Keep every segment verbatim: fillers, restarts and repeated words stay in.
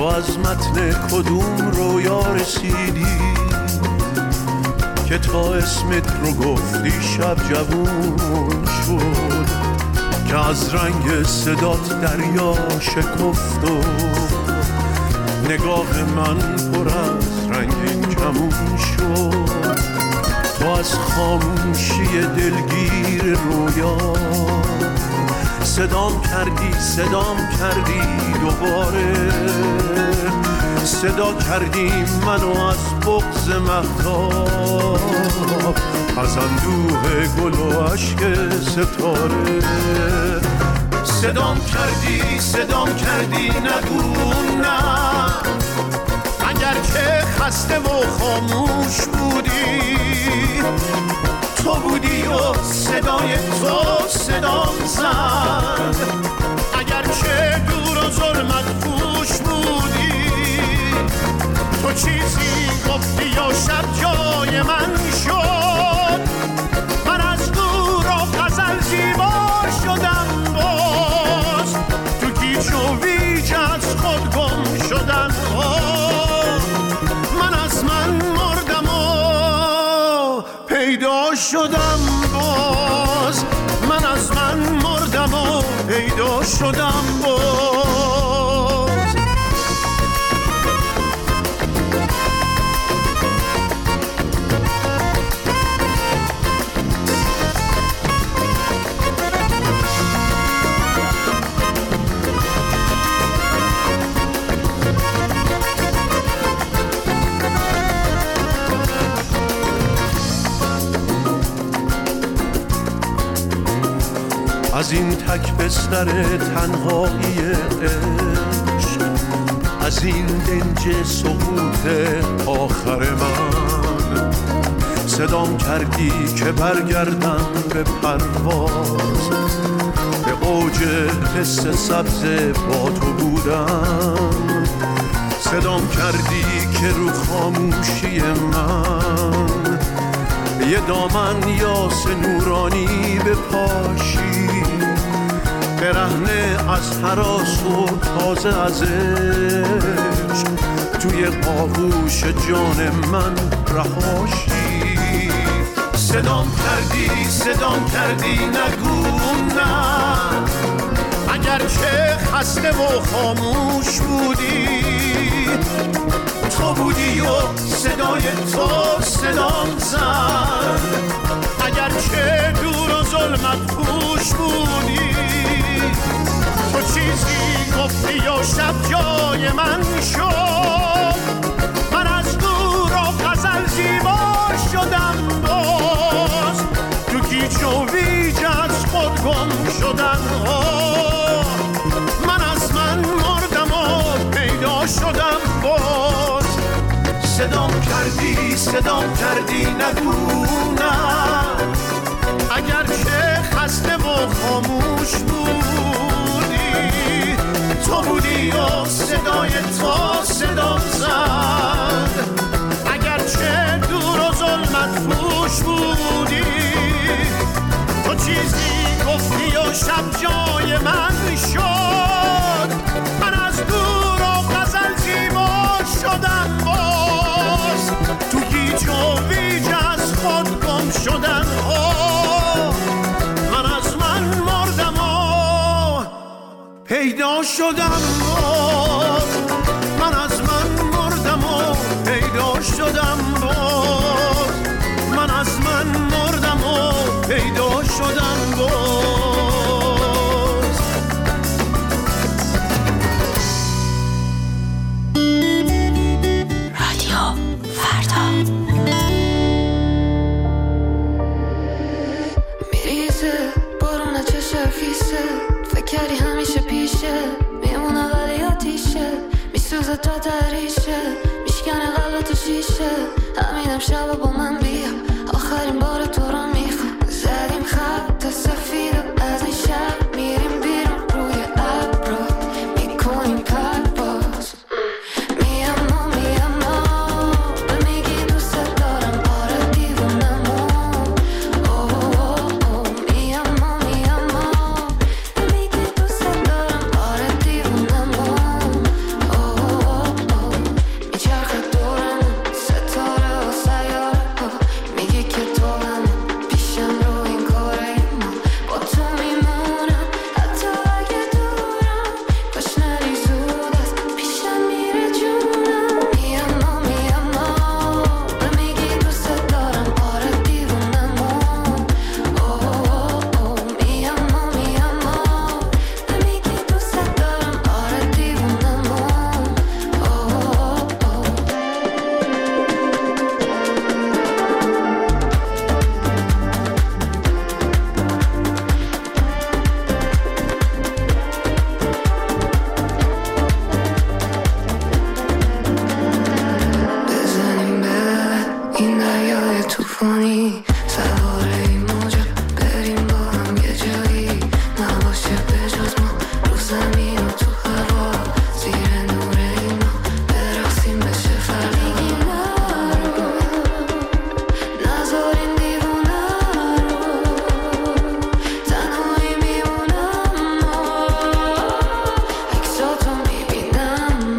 تو از متن کدوم رویا رسیدی که تا اسمت رو گفتی شب جوون شد، که از رنگ صدات دریا شکفت و نگاه من پر از رنگین کمون شد. تو از خاموشی دلگیر رویا صدام کردی صدام کردی دوباره، صدا کردی منو از بغض مهتاب، از اندوه گل و عشق ستاره. صدام کردی صدام کردی نگو نه، اگر که خسته و خاموش بودی، تو بودی و صدای تو صدام زد. اگر که دور و ظلمت پوش بودی، تو چیزی گفتی یا شب جای من شد. من از دور و غزل زیبا شدم، باز تو گیج و ویج از خود گم شدم. من از من مردم و پیدا شدم، باز من از من مردم و پیدا شدم باز. از این تک بستر تنهایی عشق، از این دنج سقوط آخر من، صدام کردی که برگردم به پرواز، به اوج حس سبز با تو بودم. صدام کردی که رو خاموشی من یه دامن یاس نورانی بپاشی، برهنه از هراس و تازه از عشق توی آغوش جان من رهاشی. صدام کردی صدام کردی نگو نه، اگر که خسته و خاموش بودی، تو بودی و صدای تو صدام زد. اگر که دور و ظلمت پوش بودی، تو چیزی گفتی یا شب جای من شد. من از دور و غزل زیبا شدم، باز تو گیج و ویج از خود گم شدم. من از من مردم و پیدا شدم باز. صدام کردی صدام کردی نگو نه، اگر که خسته و خاموش بودی، تو بودی و صدای تو صدام زد. اگر که دور و ظلمت پوش بودی، تو چیزی گفتی و شب جای من شد. من از دور و غزل زیبا شدم باز، تو گیج و ویج از خود گم شدم. من از من مردم و پیدا شدم باز. من از من مردم و پیدا شدم باز. من از من مردم و پیدا شدم باز. فکری همیشه پیشه میمونه ولی آتیشه، میسوزه تا دریشه، میشکنه قلبتو شیشه. همینم شب با من بیا، آخرین بار تو رو میخوام. زدیم خط سفید از این شب، میریم بیرون روی ابرو، میکنیم پرواز. میام و میام و به میگی دوست دارم، آره دیوونمو. اوه اوه اوه میام و میام و به میگی دوست دارم، آره دیوونمو. اوه اوه کنی سوار این موجا بریم با هم یه جایی نباشه به جز ما رو زمین و تو هوا زیر نور این ما برقصیم بشه فرقی نرو نذار این دیوونه رو تنهایی میمونم عکساتو میبینم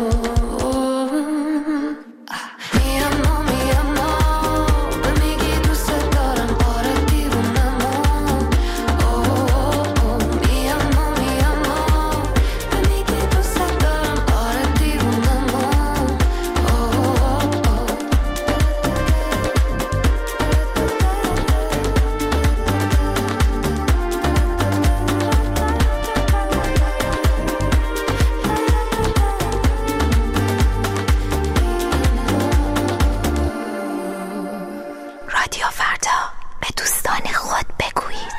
میام میام به میگی دوست دارم آره دیوونم میام میام به میگی دوست دارم آره دیوونم رادیو فردا به دوستان خود بگویید.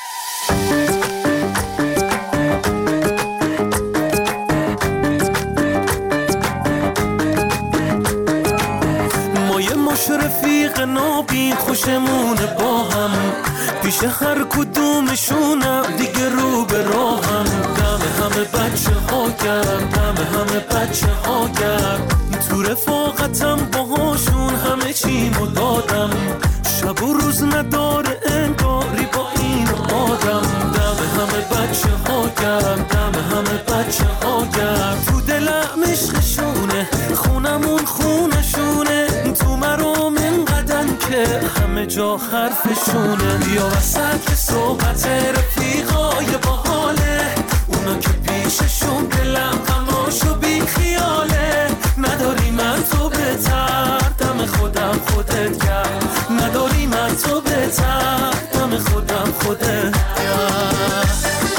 ما یه مش رفیق نابین خوشمونه با هم پیش هر کدومشونم دیگه رو به راهم دم همه بچه ها گرم دم همه بچه ها گرم تو رفاقتم باهاشون همه چیمو دادم شب و روز نداره انگاری با این آدم دم همه بچه ها گرم دم همه بچه ها گرم تو دلم عشقشونه خونمون خونشونه تو مرام اینقدن که همه جا حرفشونه یا وسط صحبت رفیقای باحاله اونا که پیششون دلم غماشو بی خیاله نداری من تو بهتر دم خودم خودت کرد نداری من تو بهتر دم خودم خودت کرد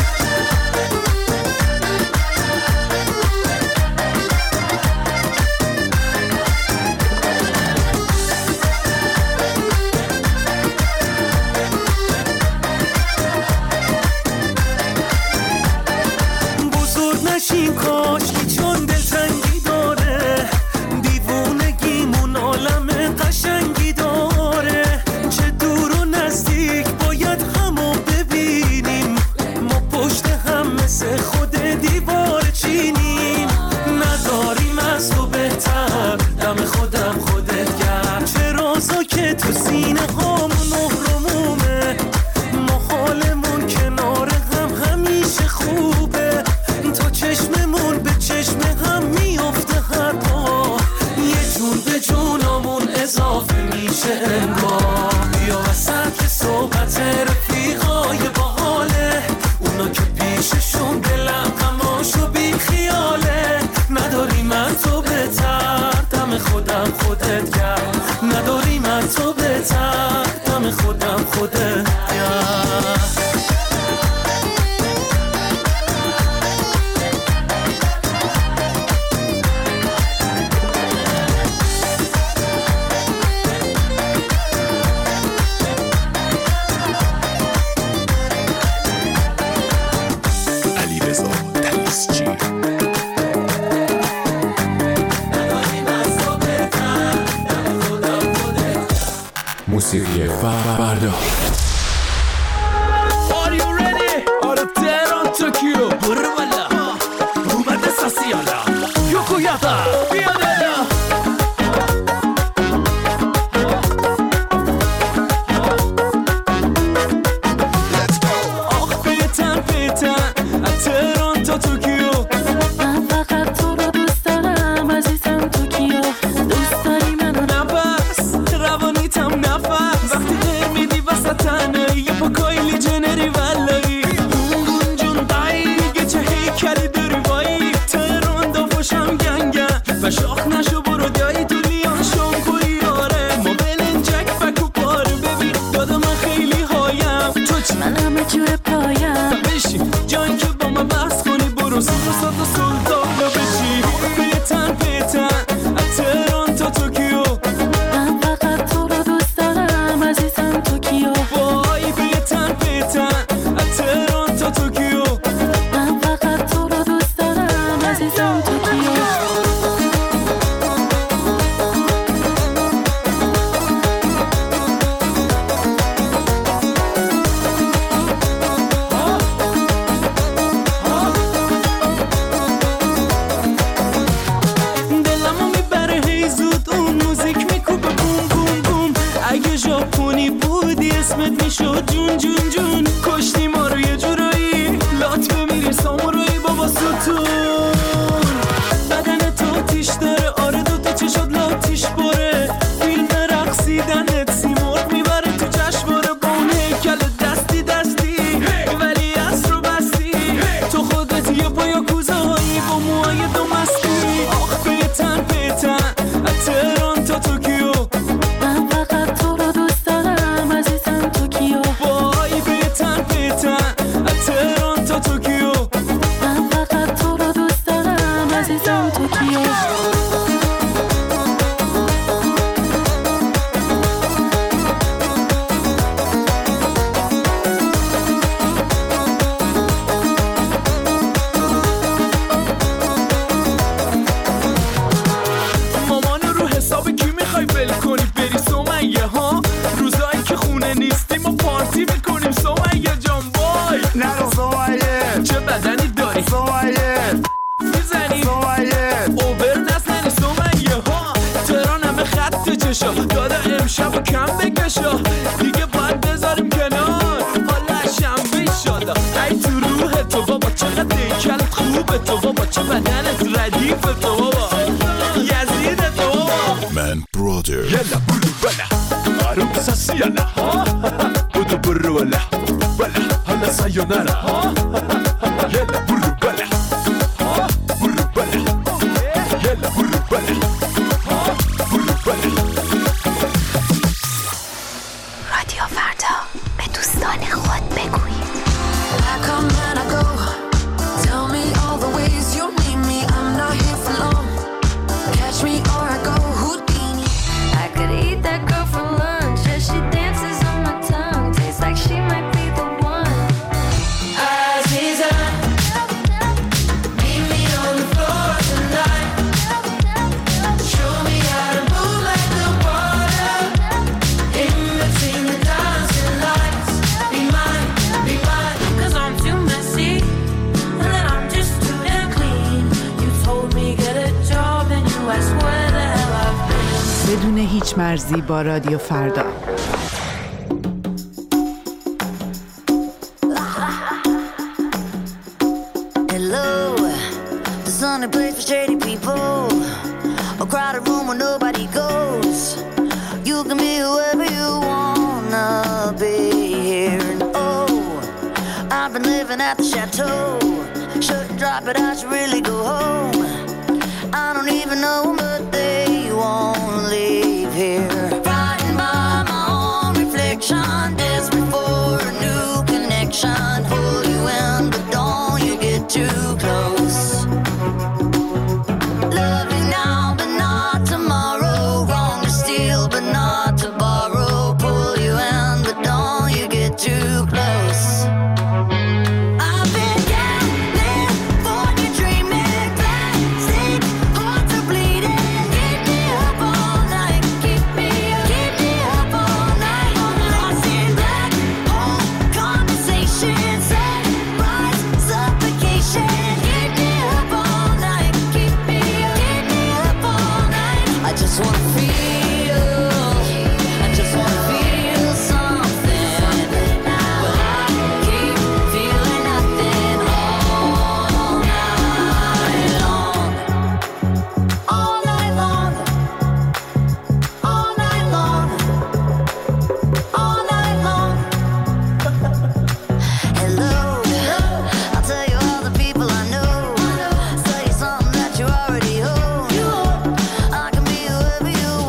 نشین کاشکی چون دلتنگی داره دیوونگیمون عالم قشنگی داره چه دور و نزدیک باید همو ببینیم ما پشت هم مثل خود دیوار چینیم نداریم از تو بهتر دم خودم خودت گرم چه رازا که تو سینه هامون نهرمومه ما حالمون کنار هم همیشه خوبه تا چشممون به چشم هم میفته هر پا یه جون به جونمون اضافه میشه انگار یا وسط صحبت رفیقای باحاله اونا که پیششون دلم غماشو بی خیاله نداری من تو بهتر دم خودم خودت گرم نداری من تو بهتر دم خودم خودت گرم موسیقی فردا Are you ready? آره تهران توکیو برو بالا اومده ساسیالا یوکویاتا بیا بالا آخ بیتن بیتن از تهران تا توکیو من فقط تو رو دوست دارم عزیزم توکیو دوست داری منو نفس روانیتم نفس وقتی غیر میدی وسط تنه یه پا کایلی جنری ولایی اون جون دایی یه چه هیکلی داری وایی تهران دافاشم گنگن دلت میشد جون جون جون. کشتی ما رو یه جورایی لات بمیری سامورایی بابا ستون. بدن تو تیش داره آره دوتا چشات لاتیش باره. فیلم رقصیدنت سیمرغ میبره تو جشنواره با اون هیکل دستی دستی ولی از رو بستی. تو خودت یه پایا کوزهایی با موهای دو مستی. آخ پیتن پیتن تهران تا توکیو. من فقط تو رو دوست دارم عزیزم توکیو. وای پیتن پیتن تهران تا توکیو. من فقط تو رو دوست دارم عزیزم توکیو. مامانو رو حساب کی میخوای ول کنی بری سمیه ها؟ روزایی که خونه نیستی ما پارتی میکنیم سمیه جان. وای نرو سمیه چه بدنی داری سمیه میزنی سمیه اوبر نزنی سمیه ها. تهران همه خط چشا داده امشب و کم بکشا. دیگه باید بذاریم کنار حالا شنبه ایشالا. ای تو روح تو بابا چقدر دیکلت خوبه تو بابا. چه بدنت ردیف تو بابا یزید تو بابا. من برادر يلا برو بلا عروسة سيالا ها بدو برو ولا ولا هلا سايونارا ها يلا برو بلا ها برو بلا يلا برو بلا ها برو بلا. رادیو فردا به دوستان خود بگویید. I come and I go. Tell me all the ways you need me. I'm not here for long. Catch me or I go Houdini. I could eat that girl for lunch as she dances on my tongue. Tastes like she might be the one. Aziza, meet me on the floor tonight. Show me how to move like the water. In between the dancing lights. Be mine, be mine. Cause I'm too messy and then I'm just too damn clean. You told me get a job and you asked where the hell I've been. بدون هیچ مرزی با رادیو فردا. Hello, the sunny place for shady people. A crowded room where nobody goes. You can be whoever you wanna be here. And oh, I've been living at the chateau. Shouldn't drop it, I should really go home. I don't even know them, but they won't leave here. Frightened by my own reflection, desperate for a new connection. Hold you in, but don't you get too close. Love you now, but not tomorrow. Wrong to steal, but not to borrow. Pull you in, but don't you get too close. I've been gambling for you, dreaming plastic hearts are bleeding. Keep me up all night, keep me up, keep me up all night. Lost in black hole conversations, sunrise suffocation. Keep me up all night, keep me up, keep me up all night. I just wanna feel, I just wanna feel something, but I keep feeling nothing all night long, all night long, all night long, all night long. Hello, I'll tell you all the people I know. Say something that you already own. I can be whoever you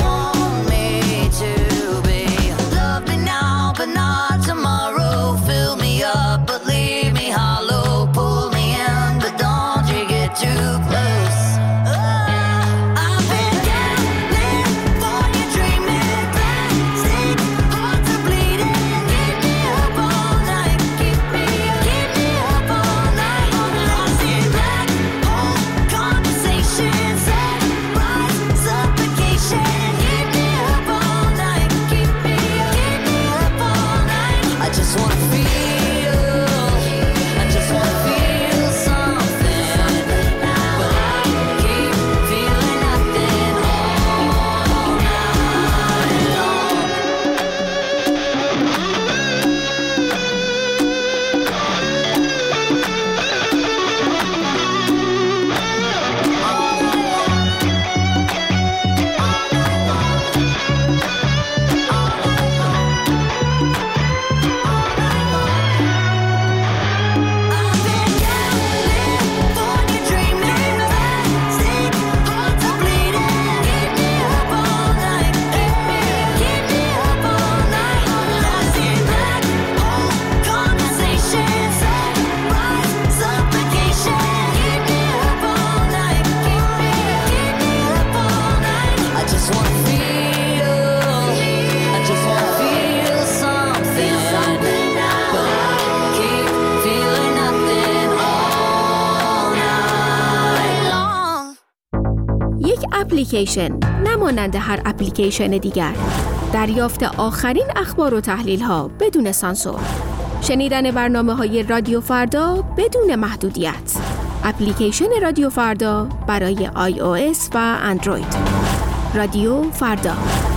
یک اپلیکیشن، نمانند هر اپلیکیشن دیگر. دریافت آخرین اخبار و تحلیل ها بدون سانسور. شنیدن برنامه های رادیو فردا بدون محدودیت. اپلیکیشن رادیو فردا برای آی او اس و اندروید. رادیو فردا.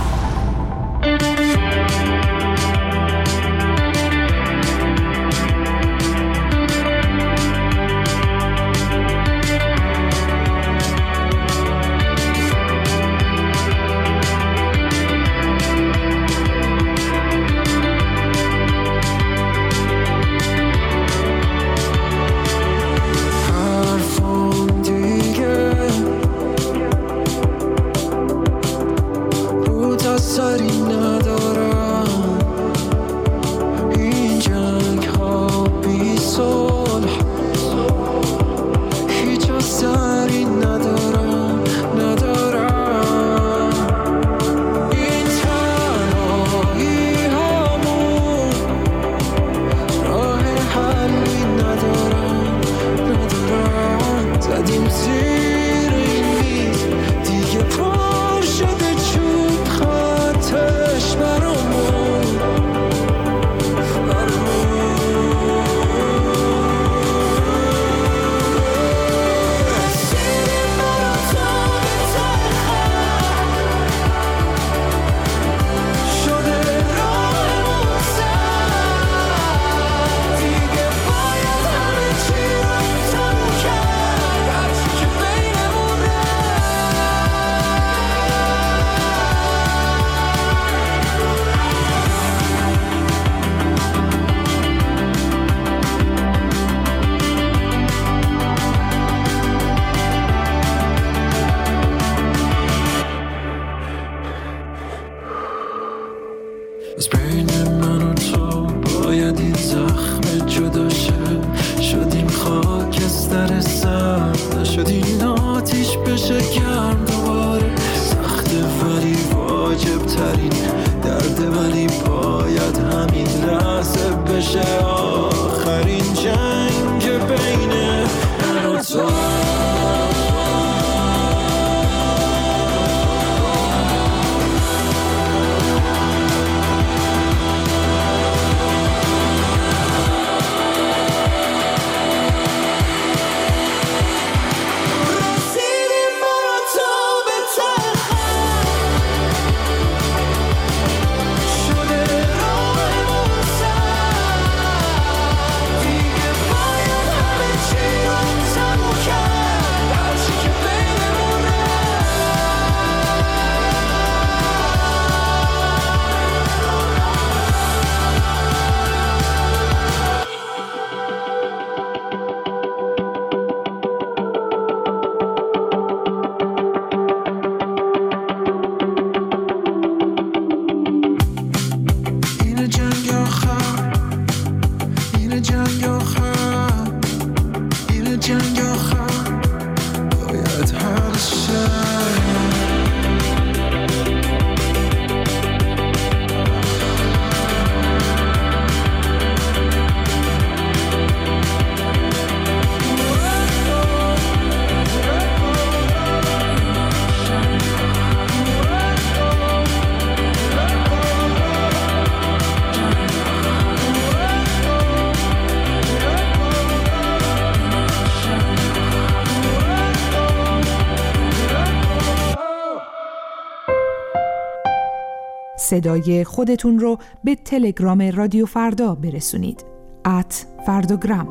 صدای خودتون رو به تلگرام رادیو فردا برسونید. ات فرداگرام.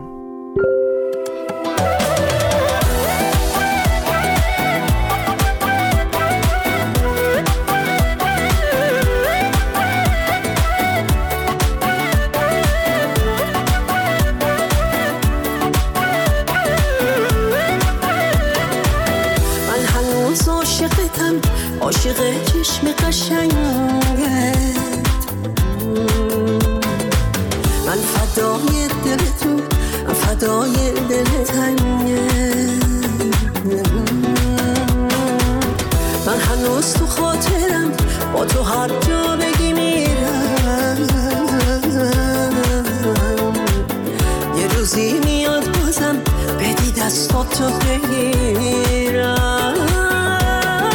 من هنوز عاشقتم، عاشق چشم قشنگت. من فدای دلتون، فدای دل تنگت. من هنوز تو خاطرم، با تو هر جا بگی میرم. یه روزی میاد بازم بدی دستاتو بگیرم.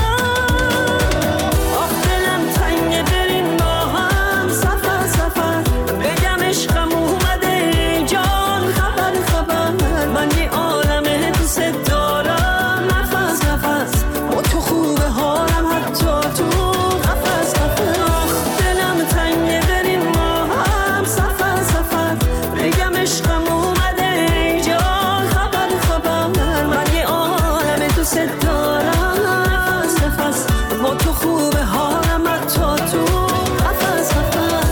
نفس با تو خوبه حالم حتی تو قفس قفس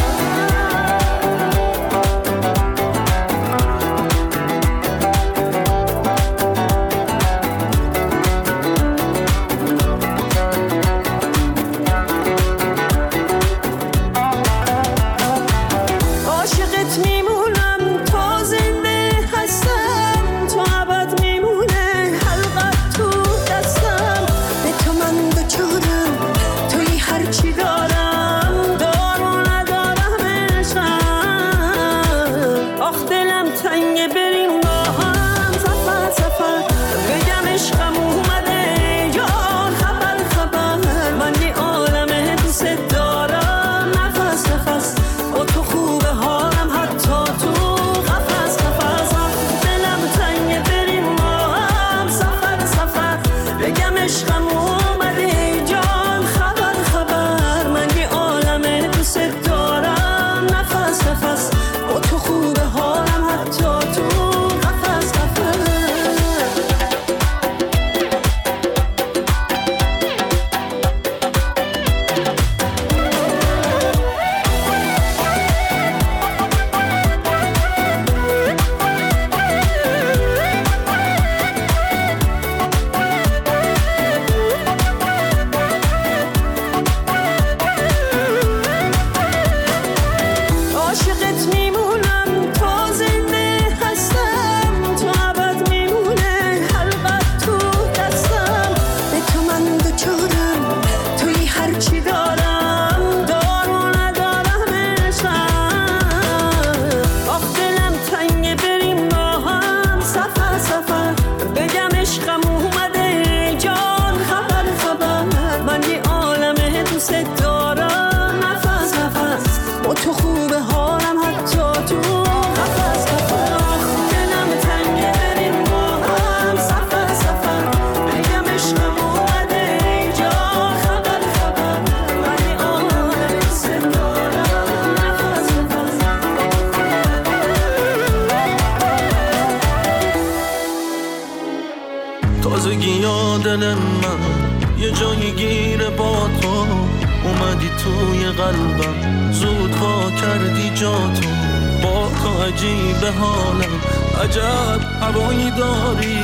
دل من یه جایی گیره با تو اومدی توی قلبم زود پا کردی جاتو با تو عجیب حالم عجب هوایی داری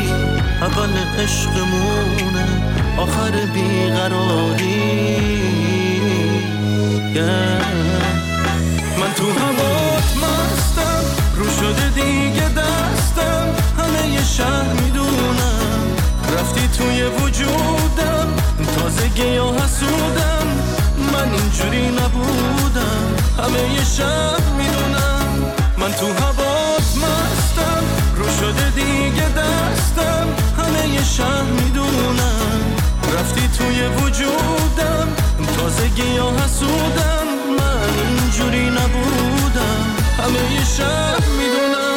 اول عشقمونه آخر بیقراری yeah. من تو هوات مستم رو شده دیگه دستم همه یه شهر میدونم رفتی توی وجودم تازگی یا حسودم من اینجوری نبودم همه یه شب میدونم من تو هوات مستم رو شده دیگه دستم همه یه شب میدونم رفتی توی وجودم تازگی یا حسودم من اینجوری نبودم همه یه شب میدونم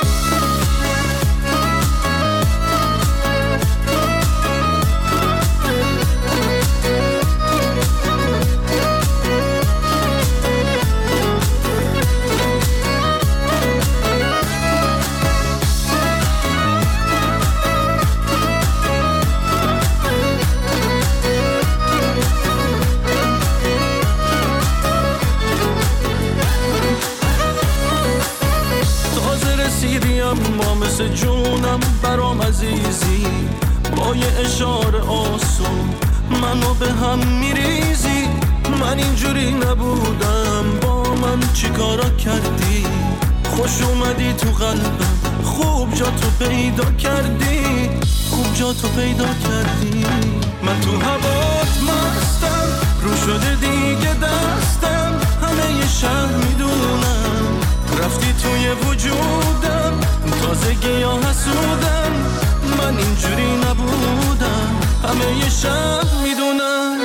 ما مثل جونم برام عزیزی با یه اشاره آسون منو به هم میریزی من اینجوری نبودم با من چی کارا کردی خوش اومدی تو قلبم خوب جا تو پیدا کردی خوب جا تو پیدا کردی من تو هوات مستم رو شده دیگه دستم همه یه شهر میدونم رفتی توی وجودم تازگی یا حسودم من اینجوری نبودم همه یه شب میدونم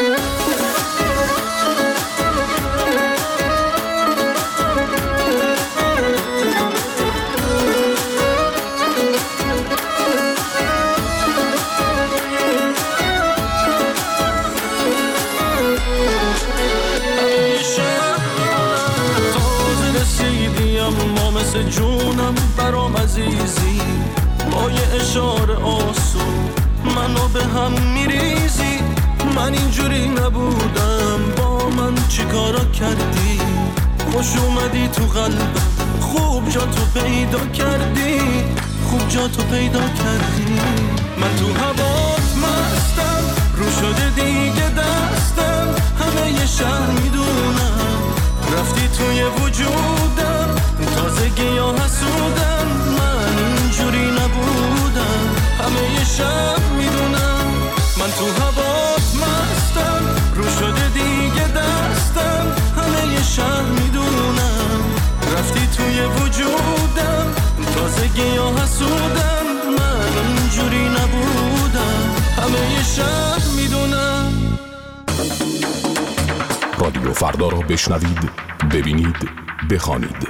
ما مثل جونم برام عزیزی با یه اشاره آسون منو به هم میریزی من اینجوری نبودم، با من چی کارا کردی؟ خوش اومدی تو قلبم، خوب جا تو پیدا کردی، خوب جا تو پیدا کردی. من تو هوات مستم، رو شده دیگه دستم، همه یه شهر میدونم رفتی توی وجودم، تازگی ها حسودم، من اینجوری نبودم، همه یه شهر میدونم. من تو هوات مستم، رو شده دیگه دستم، همه یه شهر میدونم رفتی توی وجودم، تازگی ها حسودم، من اینجوری نبودم، همه یه شهر میدونم. رادیو فردا را بشنوید، ببینید، بخوانید.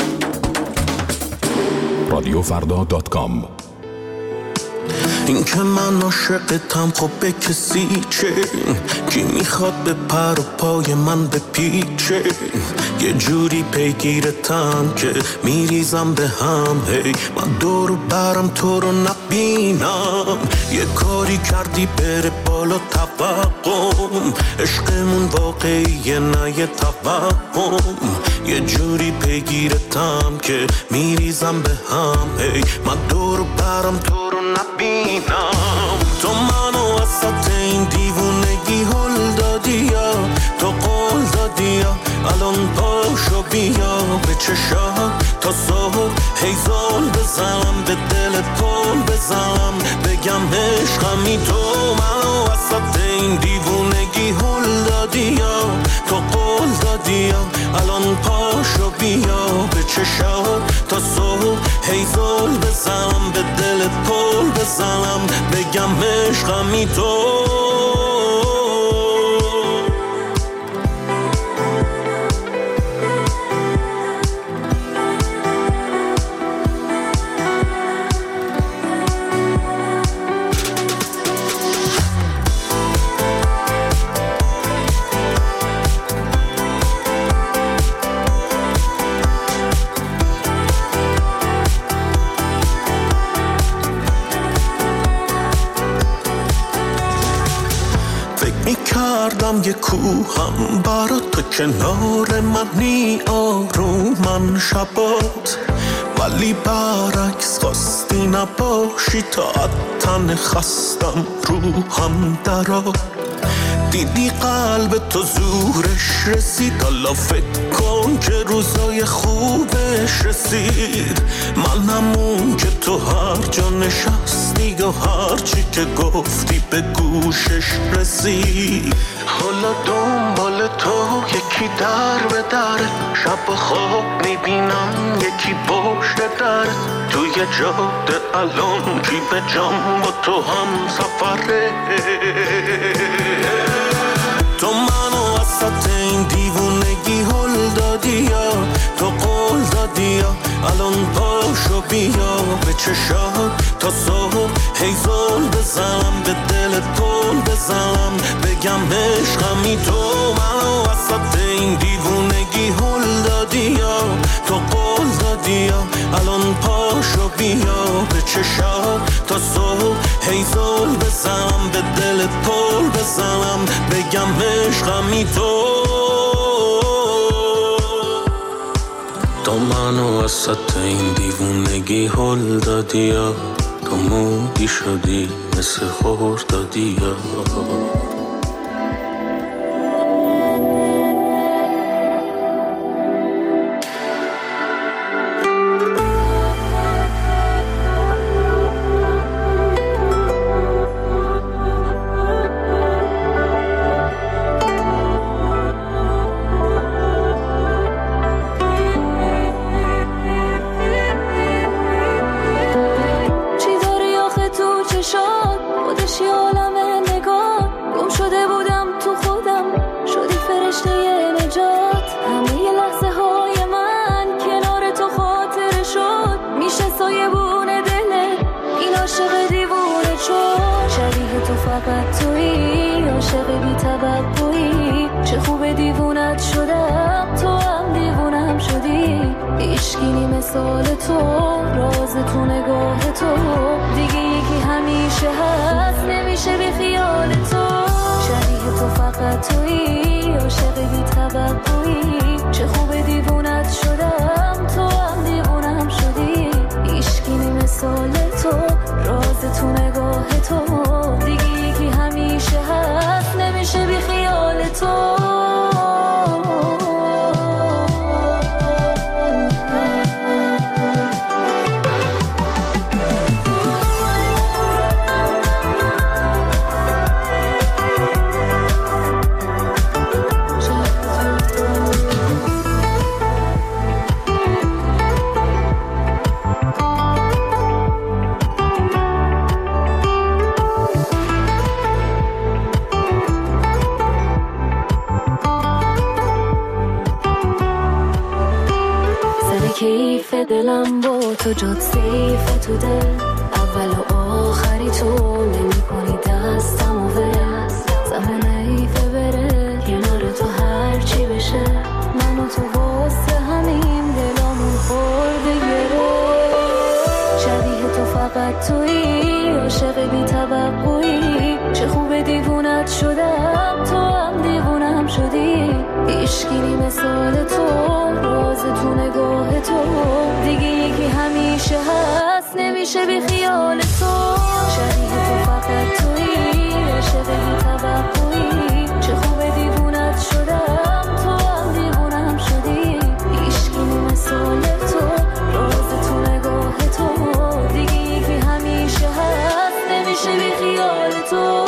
رادیو فردا دات کام. این که من عاشقتم خب به کسی چه؟ کی میخواد به پر و پای من بپیچه؟ یه جوری پیگیرتم که میریزم به هم، هی من دور و برم تو رو نبینم. یه کاری کردی بره بالا توقم، عشقمون واقعیه نه یه توهم. یه جوری پیگیرتم که میریزم به هم، هی من دور و برم تو رو نبینم. تو منو وسط این دیوونگی هل دادی یا تو قول دادی یا الان پاشو بیا به چشات تا صبح هیزال بزنم، به دلت پل بزنم، بگم عشقمی. تو منو وسط این دیوونگی هل دادی یا تو قول دادی یا الان پاشو بیا به چشات تا صبح هیزال بزنم، به دلت پل بزنم، بگم عشقمی. تو کردم یه کوهم برا تو کنار منی آرومن شبات، ولی برعکس خواستی نباشی تا تن خستم روحم درات. دیدی قلب تو زورش رسید، حالا فکر کن که روزای خوبش رسید. منم اون که تو هر جا نشستی و هر چی که گفتی به گوشش رسید. حالا دنبال تو یکی در به در، شب و خواب میبینم یکی پشت در. توی جاده الان کی به جام با تو هم سفره. تو منو وسط این دیوونگی هل دادی یا تو قول دادی یا الان پاشو بیا به چشات تا صبح هیزال بزنم، به دلت پل بزنم، بگم عشقمی. تو منو وسط این دیوونگی هل دادی یا تو قول دادی یا الان پاشو بیا به چشات تا صبح هیزال بزنم، به دلت پل بزنم، بگم عشقمی. تو تو منو وسط این دیوونگی هل دادی یا تو مودی شدی مثل خور دادی یا دیگه یکی همیشه هست، نمیشه بی خیال تو. شبیه تو تو فقط تویی، عاشق بی توقعی، چه خوب دیوونت شدم، تو هم دیوونم شدی، هیچکی مثال تو، راز تو نگاه تو، دیگه یکی همیشه هست، نمیشه بی خیال تو. کیف دلم با تو جد سیف تو دل، اول و آخری تو، نمی کنی دستم و ول، زمان ایفه بره کنار تو هر چی بشه، من و تو واسه همین دلامون خورده گره، شبیه تو فقط تویی، عاشق بی توقعی، چه خوب دیوونت شدم، تو هم دیوونم شدی، عشقی مثال تو، راز تو نگاه تو، دیگه یکی همیشه هست، نمیشه بی خیال تو، شبیه تو فقط تویی، عاشق بی توقعی، چه خوب دیوونت شدم، تو هم دیوونم شدی، عشقی مثال تو، راز تو نگاه تو، دیگه یکی همیشه هست، نمیشه بی خیال تو.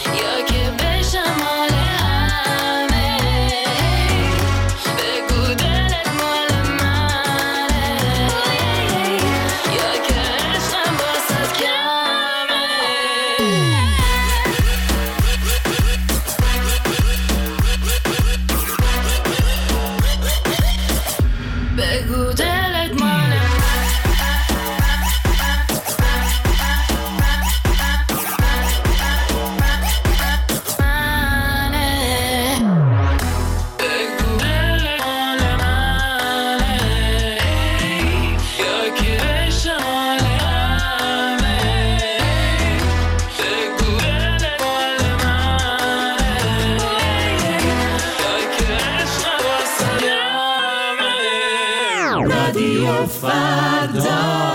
Good رادیو فردا.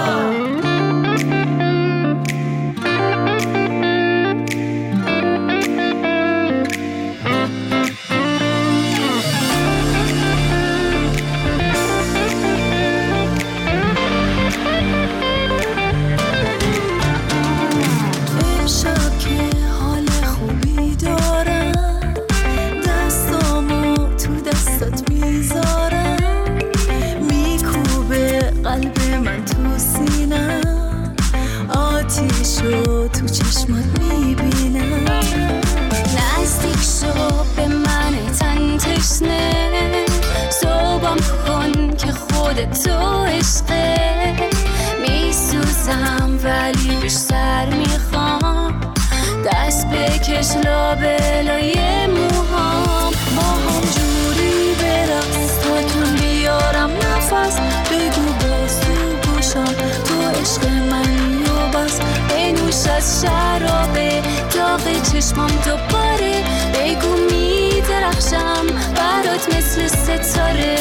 تو چشمات میبینم نزدیک شو به من تن تشنه صبحم کن که خودتو عشقه میسوزم ولی بیشتر میخوام دست بکش لابلای موهام با هم جوری برقص تا تون بیارم نفس بگو باز تو گوشم تو عشق منی و بس بنوش از شرابه داغ چشمام دوباره بگو میدرخشم برات مثل ستاره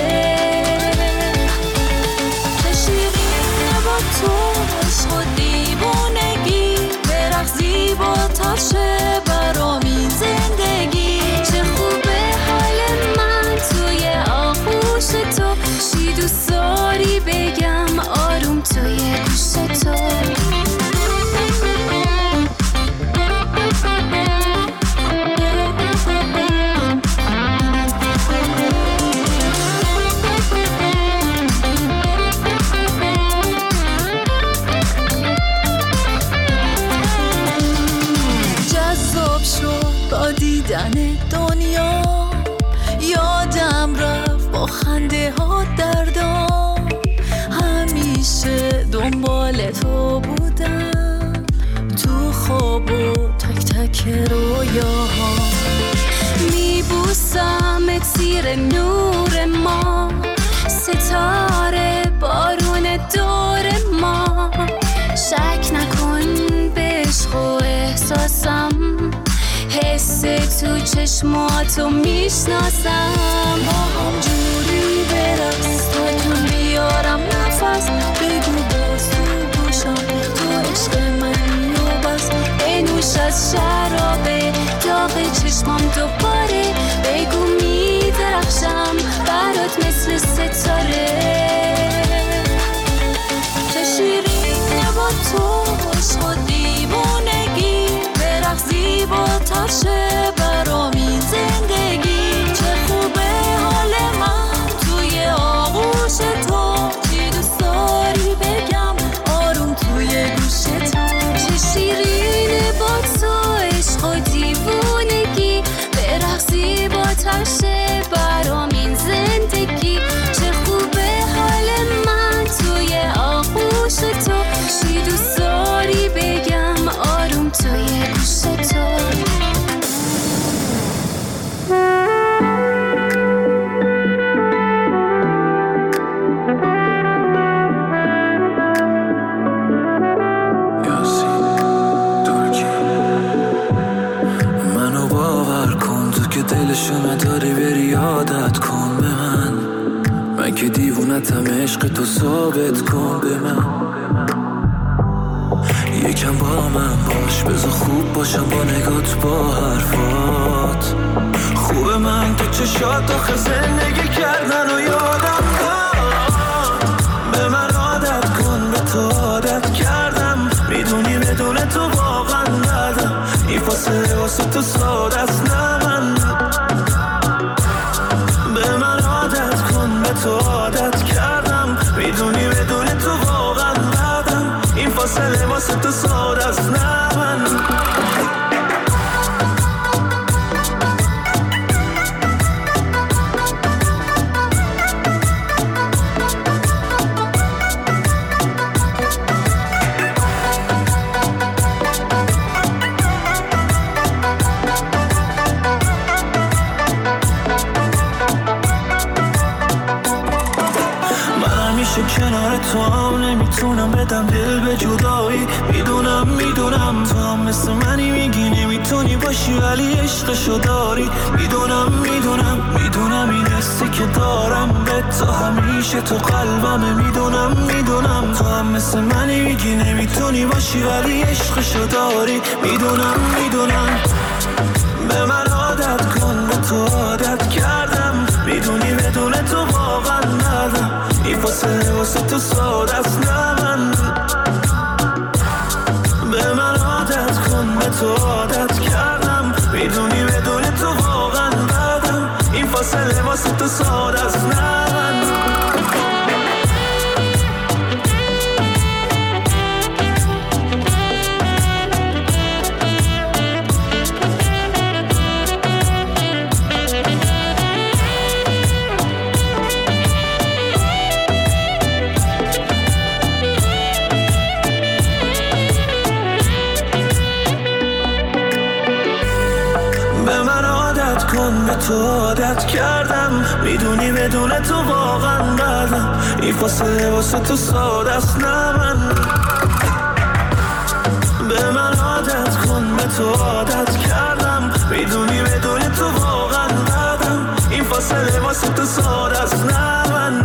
چه شیرینه با تو عشق و دیوونگی برقصی با تاشه برام این زندگی چه خوبه حال من توی آغوش تو چی دوست داری بگم آروم توی گوش تو دیدن دنیا یادم رفت با خنده ها دردام همیشه دنبال تو بودم تو خواب و تک تک رویاها میبوسم زیر نور ما ستاره بارون دور ما شک نکن به عشق و احساسم حس تو چشماتو میشناسم با هم جوری برقص تا تون بیارم نفس بگو باز تو گوشم تو عشق منی و بس بنوش از شرابه داغ چشمام دوباره بگو میدرخشم برات مثل ستاره چه شیرینه با تو عشق و دیوونگی برقصی با تاشه برام این زندگی چه خوبه حال من توی آغوش تو چی دوست داری بگم آروم توی گوش تو چه شیرینه با تو عشق و دیوونگی برقصی با تاشه برام این زندگی چه خوبه حال من توی آغوش تو چی دوست داری بگم آروم توی گوش تو منو باور کن تو که دلشو نداری بری عادت کن به من من که دیوونتم عشق تو ثابت کن به من یکم با من باش بذار خوب باشم با نگات با حرفات خوبه من تو چشات آخه زندگی کردن و یادم کن به من عادت کن به تو عادت کردم میدونی بدون تو واقعا ندم این فاصله واسه تو ساده است نه من به من عادت کن به تو عادت کردم میدونی بدون تو واقعا ندم این فاصله واسه تو ساده است نه من کنار تو هم نمیتونم بدم دل به جدایی میدونم میدونم تو هم مثل منی میگی نمیتونی باشی ولی عشقشو داری میدونم میدونم میدونم این حسی که دارم به تو همیشه تو قلبم، میدونم میدونم تو هم مثل منی، میگی نمیتونی باشی ولی عشقشو داری، میدونم میدونم به من عادت کن، به تو عادت کردم، میدونی بدون تو واقعا ندم، این فاصله واسه تو ساده است نه من، به من عادت کن، به تو عادت کردم، میدونی بدون تو واقعا ندم، این فاصله واسه تو ساده است نه من. به تو عادت کردم، میدونی بدون تو واقعا بدم، این فاصله واسه تو ساده است نه من، به من عادت کن، به تو عادت کردم، میدونی بدون تو واقعا بدم، این فاصله واسه تو ساده است نه من.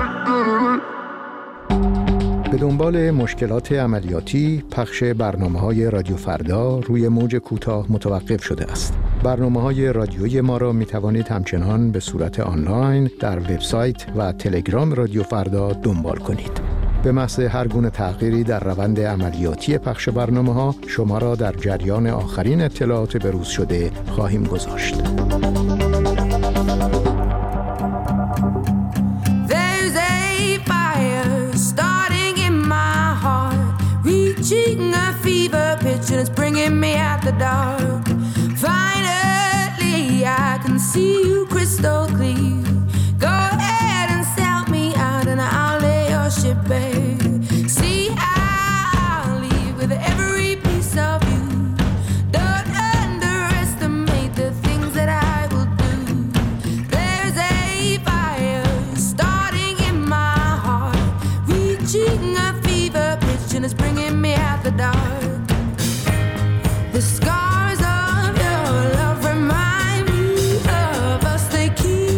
به دنبال مشکلات عملیاتی پخش برنامه‌های رادیو فردا روی موج کوتاه متوقف شده است. برنامه‌های رادیویی ما را می‌توانید همچنان به صورت آنلاین در وبسایت و تلگرام رادیو فردا دنبال کنید. به محض هر گونه تغییری در روند عملیاتی پخش برنامه‌ها شما را در جریان آخرین اطلاعات بروز شده خواهیم گذاشت. And it's bringing me out the dark. Finally, I can see you crystal clear. Go ahead and sell me out and I'll lay your ship bare. See, I'll leave with every piece of you. Don't underestimate the things that I will do. There's a fire starting in my heart, reaching a fever pitch and it's bringing me out the dark. The scars of your love remind me of us. They keep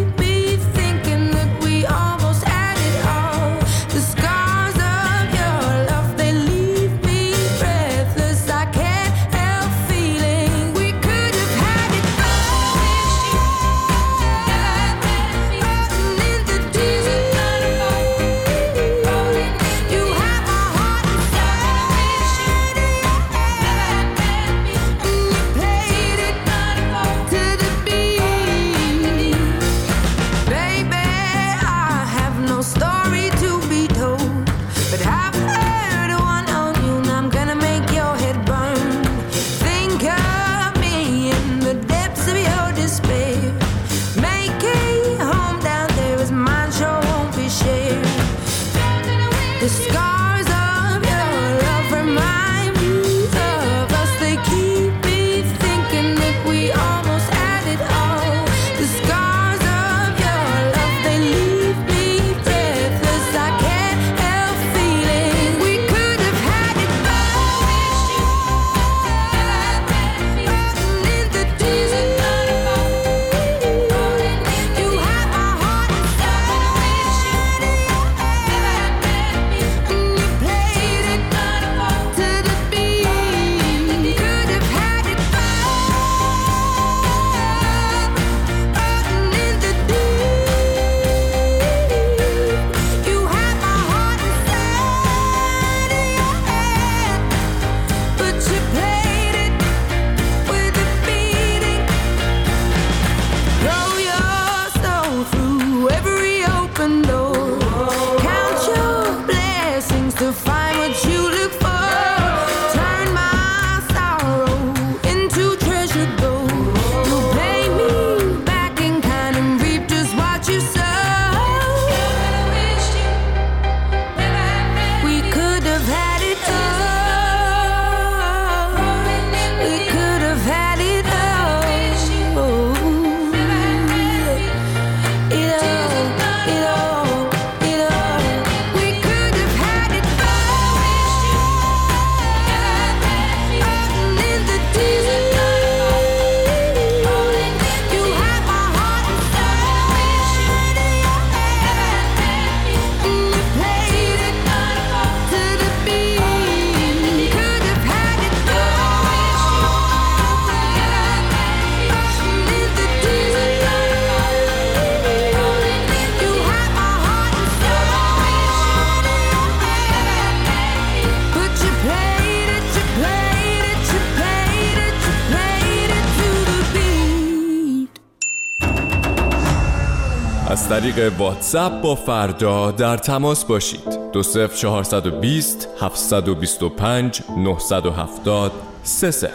از طریق واتساپ با فردا در تماس باشید. دو صفر چهارصد و بیست هفتصد و بیست و پنج نهصد و هفتاد سه صفر.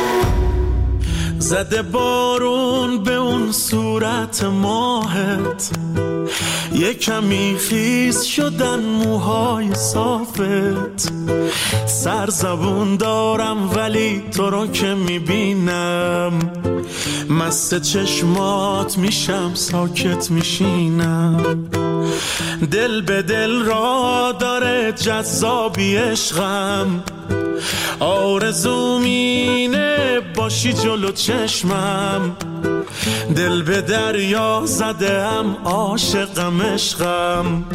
زده بارون به اون صورت ماهت، یه کمی خیس شدن موهای صافت. سرزبون دارم ولی تو رو که میبینم، مست چشمات میشم ساکت میشینم. دل به دل را داره جذابی عشقم، آرزوم اینه باشی جلو چشمم. دل به دریا زدم عاشقم عشقم،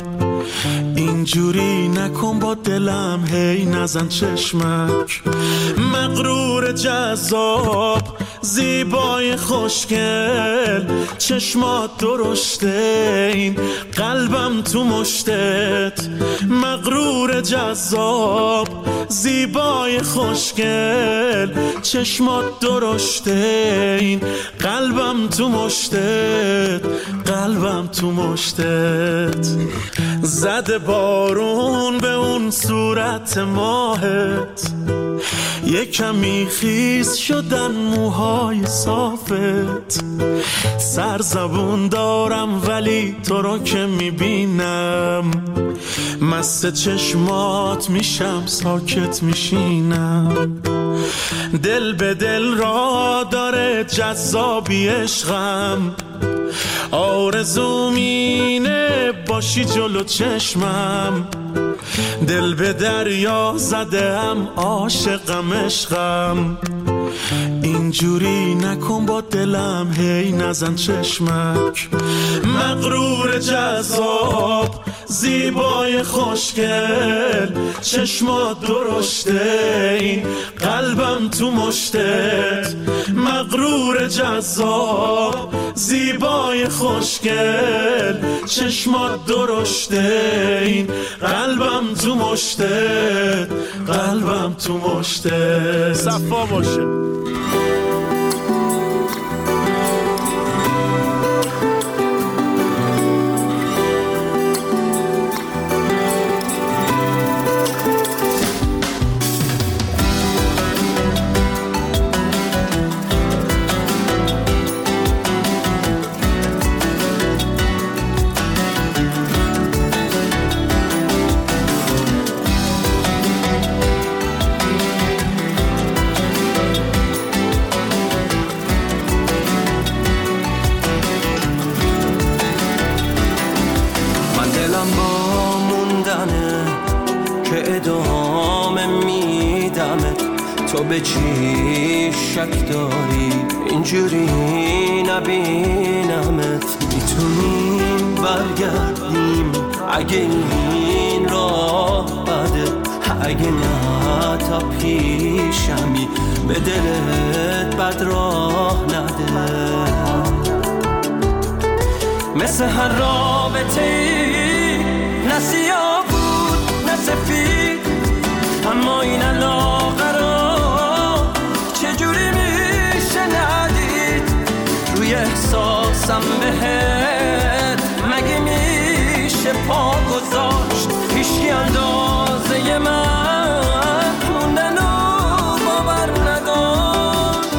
اینجوری نکن با دلم هی نزن چشمک. مغرور جذاب زیبای خوشگل، چشمات درشته این قلبم تو مشتت. مغرور جذاب زیبای خوشگل، چشمات درشته این قلبم تو مشتت. قلبم تو مشتت. زده بارون به اون صورت ماهت، یه کمی خیس شدن موهای صافت. سرزبون دارم ولی تو رو که میبینم، مست چشمات میشم ساکت میشینم. دل به دل را داره جذابی عشقم، آرزوم اینه باشی جلو چشمم. دل به دریا زدم عاشقم عشقم، اینجوری نکن با دلم هی نزن چشمک. مغرور جذاب زیبای خوشگل، چشمات درشته این قلبم تو مشتت. مغرور جذاب زیبای خوشگل، چشمات درشته این قلبم تو مشتت. قلبم تو مشتت. صفا باشه. تو به چی شک داری اینجوری نبینمت؟ میتونیم برگردیم اگه این راه بده، اگه نه تا پیشمی به دلت بد راه نده. مثل هر رابطه ای نه سیاه بود نه سفید، اما این علاقه چجوری میشه ندید روی احساسم بهت؟ مگه میشه پا گذاشت هیچکی اندازه من موندن و باور نداشت؟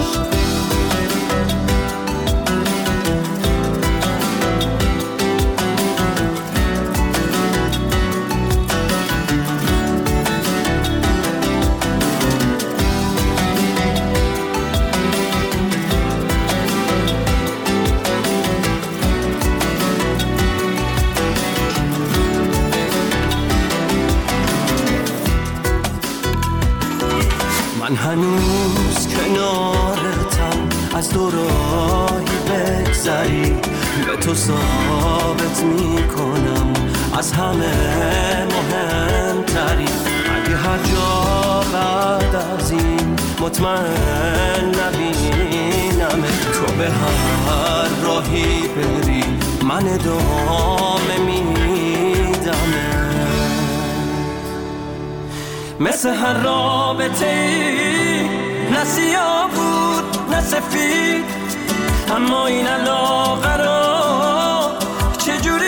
من هنوز کنارتم، از دو راهی بگذری به تو ثابت میکنم از همه مهمتری. اگه هر جا بعد از این مطمئن نبینم، تو به هر راهی بری من ادامه میدم. مثل هر رابطه ای نه سیاه بود نه سفید، اما این علاقه را چجوری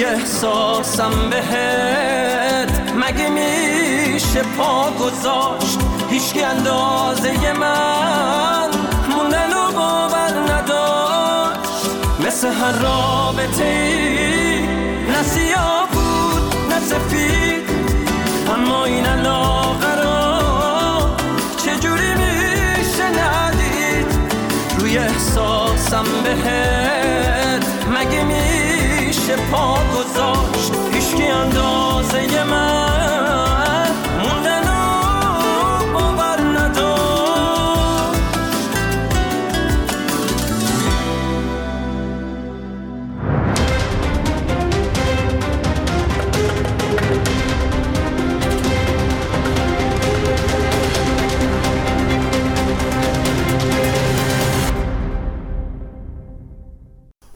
روی احساسم بهت مگه میشه پا گذاشت؟ هیچکی اندازه من موندن و باور نداشت. مثل هر رابطه ای نه سیاه بود نه سفید، اما این علاقه را چجوری میشه ندید؟ روی احساسم بهت مگه میشه پا گذاشت؟